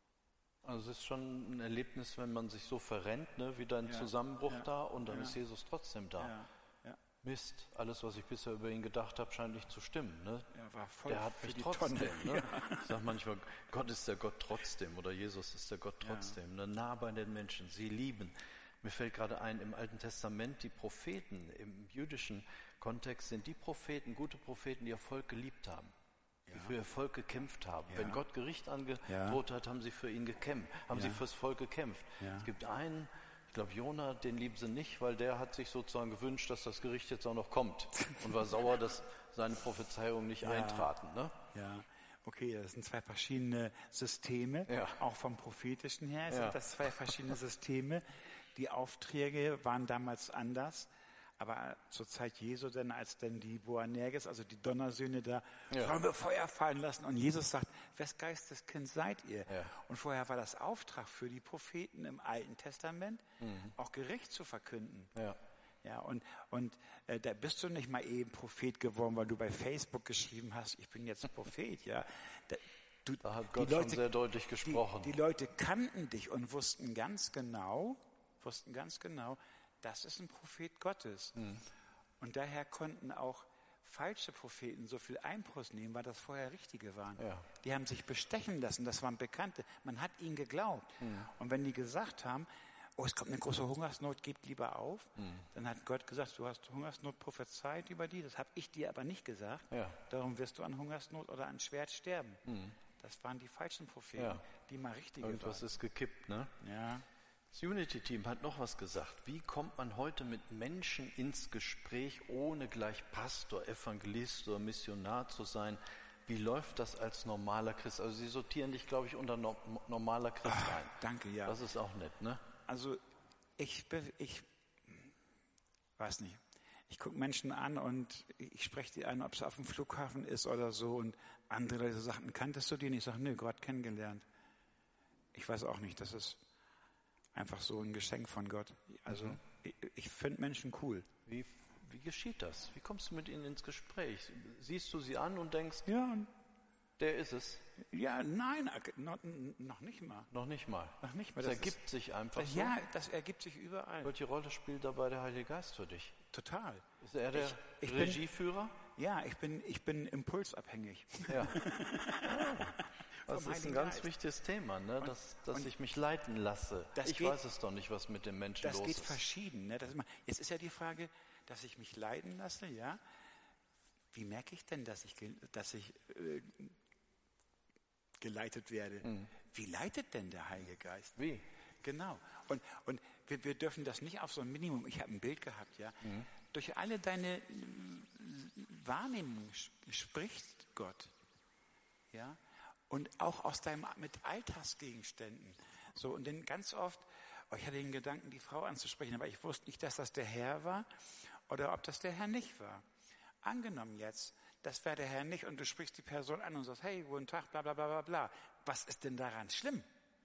Also es ist schon ein Erlebnis, wenn man sich so verrennt, ne, wie dein Zusammenbruch da, und dann ist Jesus trotzdem da. Mist, alles, was ich bisher über ihn gedacht habe, scheint nicht zu stimmen. Ne? War voll der hat mich trotzdem. Ne? Ich sage manchmal, Gott ist der Gott trotzdem oder Jesus ist der Gott trotzdem. Ne? Nah bei den Menschen, sie lieben. Mir fällt gerade ein, im Alten Testament, die Propheten im jüdischen Kontext sind die Propheten, gute Propheten, die ihr Volk geliebt haben. Die für ihr Volk gekämpft haben. Ja. Wenn Gott Gericht angedroht hat, haben sie für ihn gekämpft, haben sie fürs Volk gekämpft. Ja. Es gibt einen, ich glaube Jona, den lieben sie nicht, weil der hat sich sozusagen gewünscht, dass das Gericht jetzt auch noch kommt und war sauer, dass seine Prophezeiungen nicht eintraten. Ne? Ja, okay, das sind zwei verschiedene Systeme, auch vom Prophetischen her sind das zwei verschiedene Systeme. Die Aufträge waren damals anders. Aber zur Zeit Jesu dann, als dann die Boanerges, also die Donnersöhne da, sollen wir Feuer fallen lassen. Und Jesus sagt, wes Geisteskind seid ihr? Ja. Und vorher war das Auftrag für die Propheten im Alten Testament, auch Gericht zu verkünden. Ja. Ja, und da bist du nicht mal eben Prophet geworden, weil du bei Facebook geschrieben hast, ich bin jetzt Prophet, ja. Da hat Gott schon sehr deutlich gesprochen. Die Leute kannten dich und wussten ganz genau, das ist ein Prophet Gottes. Und daher konnten auch falsche Propheten so viel Einfluss nehmen, weil das vorher richtige waren. Ja. Die haben sich bestechen lassen, das waren Bekannte. Man hat ihnen geglaubt. Und wenn die gesagt haben, oh, es kommt eine große Hungersnot, gebt lieber auf, dann hat Gott gesagt, du hast Hungersnot prophezeit über die, das habe ich dir aber nicht gesagt. Ja. Darum wirst du an Hungersnot oder an Schwert sterben. Das waren die falschen Propheten, die mal richtige waren. Irgendwas ist gekippt, ne? Ja. Das Unity-Team hat noch was gesagt. Wie kommt man heute mit Menschen ins Gespräch, ohne gleich Pastor, Evangelist oder Missionar zu sein? Wie läuft das als normaler Christ? Also Sie sortieren dich, glaube ich, unter normaler Christ ein. Danke, ja. Das ist auch nett, ne? Also ich weiß nicht. Ich gucke Menschen an und ich spreche die an, ob es auf dem Flughafen ist oder so. Und andere Leute sagen, kanntest du die? Und ich sage, nö, Gott kennengelernt. Ich weiß auch nicht, das ist einfach so ein Geschenk von Gott. Also ich finde Menschen cool. Wie geschieht das? Wie kommst du mit ihnen ins Gespräch? Siehst du sie an und denkst... Ja, Der ist es. Ja, nein, noch nicht mal. Noch nicht mal. Noch nicht mal. Das ergibt sich einfach so. Ja, das ergibt sich überall. Welche Rolle spielt dabei der Heilige Geist für dich? Total. Ist er der Ich Regieführer? Ja, ich bin impulsabhängig. Ja. Das Vom ist ein Heiligen ganz Geist. wichtiges Thema, ne? dass ich mich leiten lasse. Ich weiß es doch nicht, was mit dem Menschen Das los geht ist. verschieden. Ne? Jetzt ist ja die Frage, dass ich mich leiten lasse, ja? Wie merke ich denn, dass ich geleitet werde? Wie leitet denn der Heilige Geist? Wie? Genau. Und wir dürfen das nicht auf so ein Minimum. Ich habe ein Bild gehabt, ja. Durch alle deine Wahrnehmungen spricht Gott, ja. Und auch mit Alltagsgegenständen. So, und dann ganz oft, ich hatte den Gedanken, die Frau anzusprechen, aber ich wusste nicht, dass das der Herr war oder ob das der Herr nicht war. Angenommen jetzt, das wäre der Herr nicht und du sprichst die Person an und sagst, hey, guten Tag, bla bla bla bla bla. Was ist denn daran schlimm?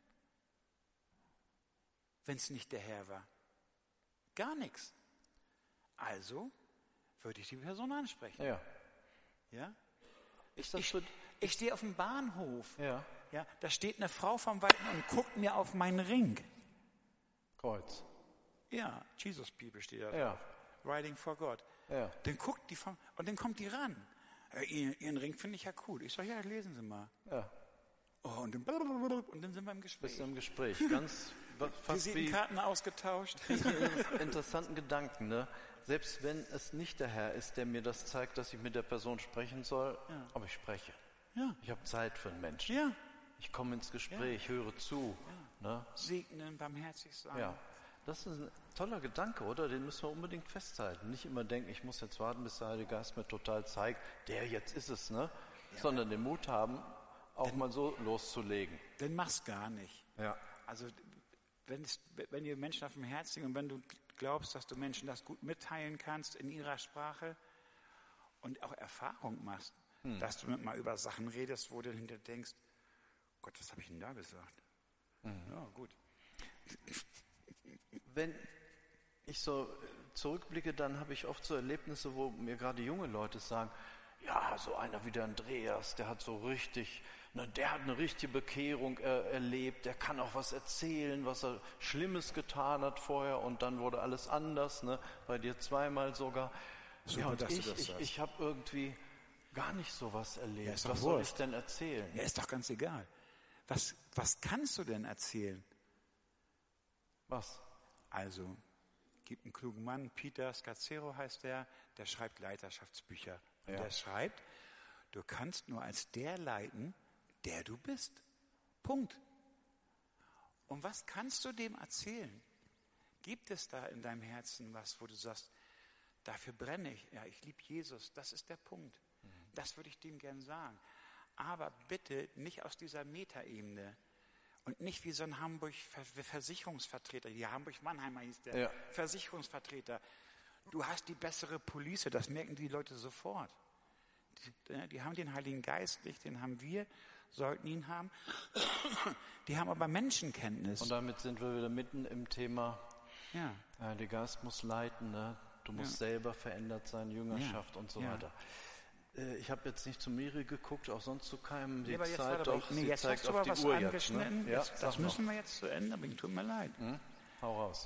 Wenn es nicht der Herr war? Gar nichts. Also würde ich die Person ansprechen. Ja. Ja? Ich Ich stehe auf dem Bahnhof. Ja. Ja, da steht eine Frau vom Weiten und guckt mir auf meinen Ring. Kreuz. Ja, Jesus-Bibel steht da Ja. drauf. Riding for God. Ja. Dann guckt die und dann kommt die ran. Ihren Ring finde ich ja cool. Ich sage, ja, lesen Sie mal. Ja. Oh, und dann sind wir im Gespräch. Bist du im Gespräch. Ganz fast wie Visitenkarten ausgetauscht. interessanten Gedanken, ne? Selbst wenn es nicht der Herr ist, der mir das zeigt, dass ich mit der Person sprechen soll, aber ich spreche. Ja. Ich habe Zeit für einen Menschen. Ja. Ich komme ins Gespräch, höre zu. Ne? Segnen, barmherzig sein. Ja, das ist ein toller Gedanke, oder? Den müssen wir unbedingt festhalten. Nicht immer denken, ich muss jetzt warten, bis der Heilige Geist mir total zeigt, jetzt ist es, ne? Ja. Sondern den Mut haben, auch mal so loszulegen. Dann mach's gar nicht. Ja. Also wenn ihr Menschen auf dem Herzen liegen und wenn du glaubst, dass du Menschen das gut mitteilen kannst in ihrer Sprache und auch Erfahrung machst, dass du mal über Sachen redest, wo du hinterher denkst, Gott, was habe ich denn da gesagt? Ja, gut. Wenn ich so zurückblicke, dann habe ich oft so Erlebnisse, wo mir gerade junge Leute sagen, ja, so einer wie der Andreas, der hat so richtig, der hat eine richtige Bekehrung erlebt, der kann auch was erzählen, was er Schlimmes getan hat vorher und dann wurde alles anders, ne? Bei dir zweimal sogar. Super, ja, und dass du das sagst. ich habe irgendwie gar nicht sowas erlebt. Ja, ist doch was soll ich Wurst. denn erzählen? Ja, ist doch ganz egal. Was kannst du denn erzählen? Was? Also, gibt einen klugen Mann, Peter Scazzero heißt der schreibt Leiterschaftsbücher. Und der schreibt, du kannst nur als der leiten, der du bist. Punkt. Und was kannst du dem erzählen? Gibt es da in deinem Herzen was, wo du sagst, dafür brenne ich. Ja, ich liebe Jesus. Das ist der Punkt. Das würde ich dem gern sagen. Aber bitte nicht aus dieser Metaebene. Und nicht wie so ein Hamburg-Versicherungsvertreter. Die Hamburg-Mannheimer hieß der. Ja. Versicherungsvertreter. Du hast die bessere Police. Das merken die Leute sofort. Die haben den Heiligen Geist nicht. Den haben wir. Sollten ihn haben. Die haben aber Menschenkenntnis. Und damit sind wir wieder mitten im Thema, Ja. der Heilige Geist muss leiten, ne? Du musst selber verändert sein, Jüngerschaft und so weiter. Ich habe jetzt nicht zu Miri geguckt, auch sonst zu keinem. Die Zeit doch, sie jetzt zeigt hast du auf aber die was Uhr angeschnitten. jetzt. Ne? Ja, Das müssen wir jetzt zu Ende bringen. Tut mir leid. Hau raus.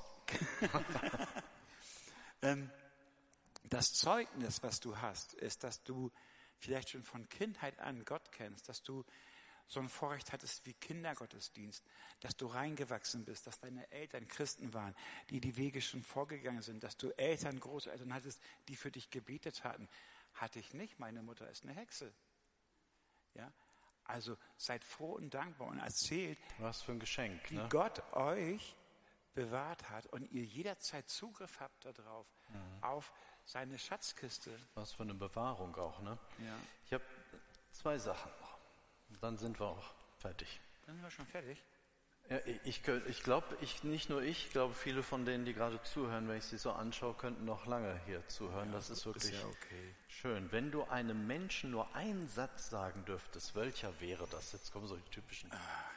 Das Zeugnis, was du hast, ist, dass du vielleicht schon von Kindheit an Gott kennst, dass du so ein Vorrecht hattest wie Kindergottesdienst, dass du reingewachsen bist, dass deine Eltern Christen waren, die Wege schon vorgegangen sind, dass du Eltern, Großeltern hattest, die für dich gebetet hatten. Hatte ich nicht, meine Mutter ist eine Hexe. Ja? Also seid froh und dankbar und erzählt, Was für ein Geschenk. wie Ne? Gott euch bewahrt hat und ihr jederzeit Zugriff habt darauf, auf seine Schatzkiste. Was für eine Bewahrung auch. Ne? Ja. Ich habe 2 Sachen noch. Dann sind wir auch fertig. Dann sind wir schon fertig. Ja, ich glaube, nicht nur ich glaube, viele von denen, die gerade zuhören, wenn ich sie so anschaue, könnten noch lange hier zuhören. Das ist wirklich schön. Wenn du einem Menschen nur einen Satz sagen dürftest, welcher wäre das? Jetzt kommen so die typischen.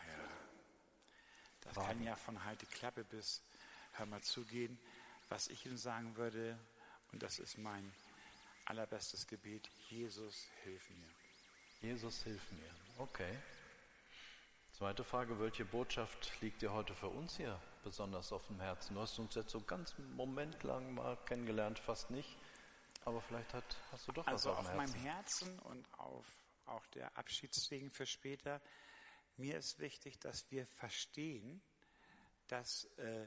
Das kann ja von halt die Klappe bis hör mal zugehen. Was ich ihm sagen würde, und das ist mein allerbestes Gebet, Jesus, hilf mir. Jesus, hilf mir. Okay. Zweite Frage, welche Botschaft liegt dir heute für uns hier besonders auf dem Herzen? Du hast uns jetzt so ganz einen Moment lang mal kennengelernt, fast nicht, aber vielleicht hast du doch was auf dem Herzen. Also auf meinem Herzen und auf auch der Abschiedssegen für später, mir ist wichtig, dass wir verstehen, dass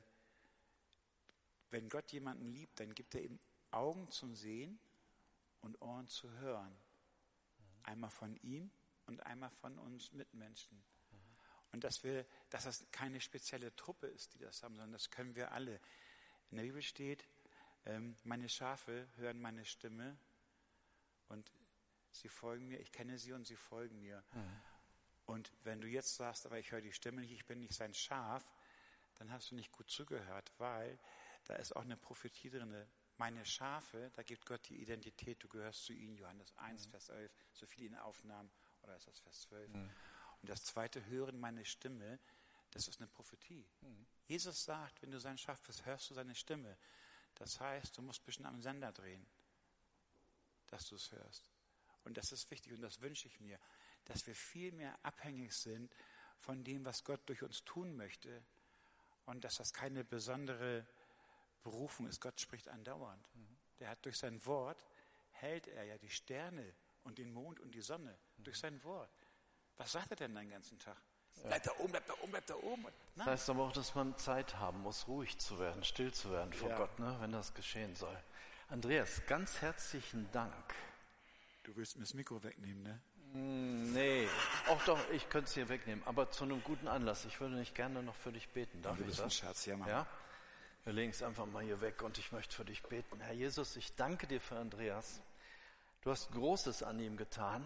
wenn Gott jemanden liebt, dann gibt er ihm Augen zum Sehen und Ohren zu hören. Einmal von ihm und einmal von uns Mitmenschen. Und dass das keine spezielle Truppe ist, die das haben, sondern das können wir alle. In der Bibel steht, meine Schafe hören meine Stimme und sie folgen mir, ich kenne sie und sie folgen mir. Und wenn du jetzt sagst, aber ich höre die Stimme nicht, ich bin nicht sein Schaf, dann hast du nicht gut zugehört, weil da ist auch eine Prophetie drin. Meine Schafe, da gibt Gott die Identität, du gehörst zu ihnen, Johannes 1, Vers 11, so viele ihn aufnahmen, oder ist das Vers 12? Und das zweite, hören meine Stimme, das ist eine Prophetie. Jesus sagt, wenn du sein Schaf bist, hörst du seine Stimme. Das heißt, du musst ein bisschen am Sender drehen, dass du es hörst. Und das ist wichtig und das wünsche ich mir, dass wir viel mehr abhängig sind von dem, was Gott durch uns tun möchte und dass das keine besondere Berufung ist. Gott spricht andauernd. Der hat durch sein Wort, hält er ja die Sterne und den Mond und die Sonne durch sein Wort. Was sagt er denn den ganzen Tag? Bleib da oben, bleib da oben, bleib da oben. Nein. Das heißt aber auch, dass man Zeit haben muss, ruhig zu werden, still zu werden vor Gott, ne, wenn das geschehen soll. Andreas, ganz herzlichen Dank. Du willst mir das Mikro wegnehmen, ne? Nee, auch doch, ich könnte es hier wegnehmen, aber zu einem guten Anlass. Ich würde nicht gerne noch für dich beten. Darf ich das? Schatz, ja, Mann. Ja? Wir legen es einfach mal hier weg und ich möchte für dich beten. Herr Jesus, ich danke dir für Andreas. Du hast Großes an ihm getan.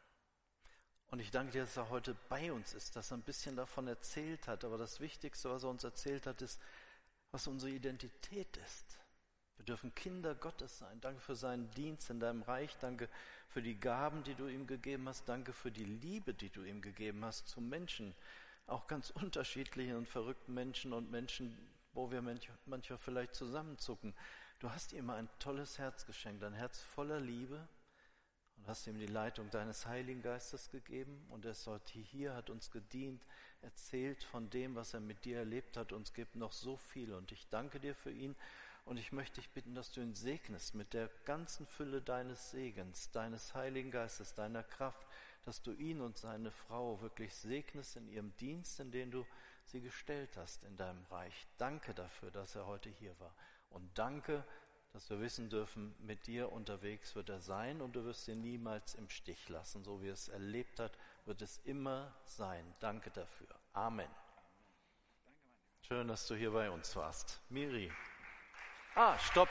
Und ich danke dir, dass er heute bei uns ist, dass er ein bisschen davon erzählt hat. Aber das Wichtigste, was er uns erzählt hat, ist, was unsere Identität ist. Wir dürfen Kinder Gottes sein. Danke für seinen Dienst in deinem Reich. Danke für die Gaben, die du ihm gegeben hast. Danke für die Liebe, die du ihm gegeben hast zu Menschen. Auch ganz unterschiedlichen und verrückten Menschen und Menschen, wo wir manchmal vielleicht zusammenzucken. Du hast ihm ein tolles Herz geschenkt, ein Herz voller Liebe. Und hast ihm die Leitung deines Heiligen Geistes gegeben. Und er ist heute hier, hat uns gedient, erzählt von dem, was er mit dir erlebt hat. Uns gibt noch so viel. Und ich danke dir für ihn. Und ich möchte dich bitten, dass du ihn segnest mit der ganzen Fülle deines Segens, deines Heiligen Geistes, deiner Kraft, dass du ihn und seine Frau wirklich segnest in ihrem Dienst, in den du sie gestellt hast in deinem Reich. Danke dafür, dass er heute hier war. Und danke, dass wir wissen dürfen, mit dir unterwegs wird er sein und du wirst ihn niemals im Stich lassen. So wie er es erlebt hat, wird es immer sein. Danke dafür. Amen. Schön, dass du hier bei uns warst. Miri. Stopp.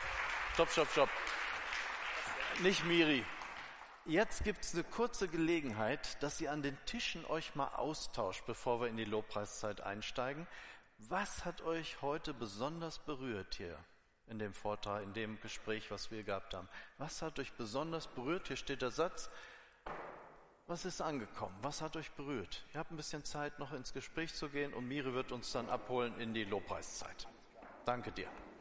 Nicht Miri. Jetzt gibt es eine kurze Gelegenheit, dass ihr an den Tischen euch mal austauscht, bevor wir in die Lobpreiszeit einsteigen. Was hat euch heute besonders berührt hier in dem Vortrag, in dem Gespräch, was wir gehabt haben? Was hat euch besonders berührt? Hier steht der Satz. Was ist angekommen? Was hat euch berührt? Ihr habt ein bisschen Zeit, noch ins Gespräch zu gehen und Miri wird uns dann abholen in die Lobpreiszeit. Danke dir.